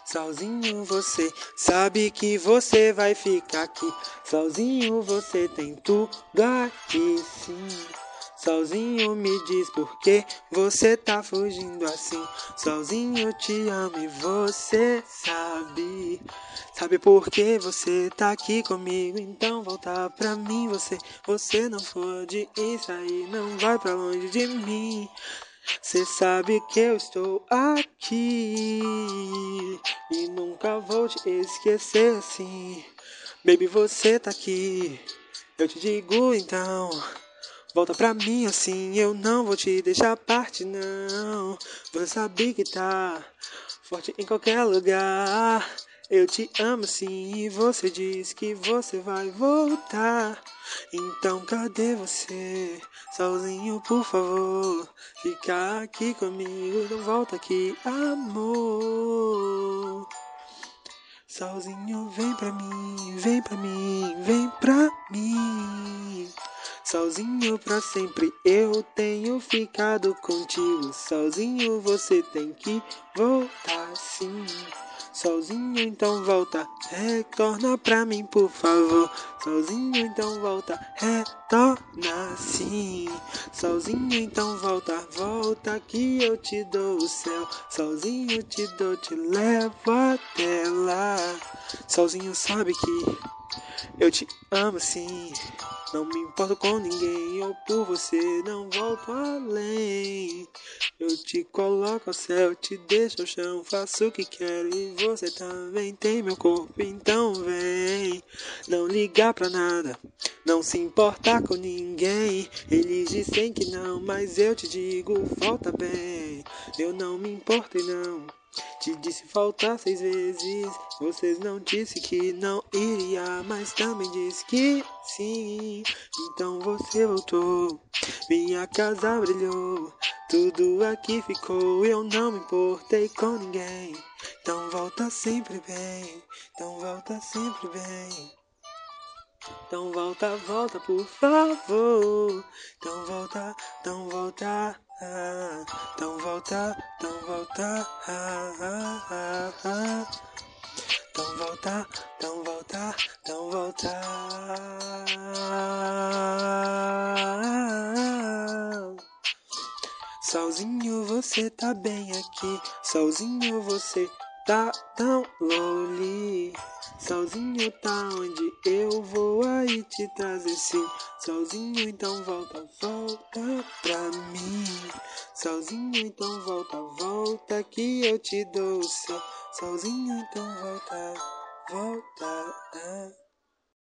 Sozinho você sabe que você vai ficar aqui. Sozinho você tem tudo aqui sim. Sozinho me diz por que você tá fugindo assim. Sozinho te amo e você sabe. Sabe por que você tá aqui comigo? Então volta pra mim você não pode ir sair, não vai pra longe de mim. Cê sabe que eu estou aqui e nunca vou te esquecer assim. Baby, você tá aqui, eu te digo então. Volta pra mim assim, eu não vou te deixar partir não. Você sabe que tá forte em qualquer lugar. Eu te amo sim e você diz que você vai voltar. Então cadê você? Sozinho, por favor. Fica aqui comigo, não volta aqui, amor. Sozinho, vem pra mim, vem pra mim, vem pra mim. Sozinho pra sempre eu tenho ficado contigo. Sozinho você tem que voltar sim. Sozinho então volta, retorna pra mim por favor. Sozinho então volta, retorna sim. Sozinho então volta, volta que eu te dou o céu. Sozinho te dou, te levo até lá. Sozinho sabe que eu te amo sim. Não me importo com ninguém, ou por você não volto além. Eu te coloco ao céu, te deixo ao chão, faço o que quero e você também tem meu corpo, então vem. Não ligar pra nada, não se importar com ninguém. Eles dizem que não, mas eu te digo, volta bem. Eu não me importei não. Te disse faltar 6 vezes. Vocês não disse que não iria, mas também disse que sim. Então você voltou, minha casa brilhou, tudo aqui ficou. Eu não me importei com ninguém. Então volta sempre bem, então volta sempre bem. Então volta, volta por favor. Então volta, então volta. Então volta, então volta. Então volta, então volta, então volta. Sozinho você tá bem aqui. Sozinho você tá tão lonely. Sozinho tá onde eu vou aí te trazer sim. Sozinho então volta, volta pra mim. Sozinho então volta, volta que eu te dou o céu. Sozinho então volta, volta.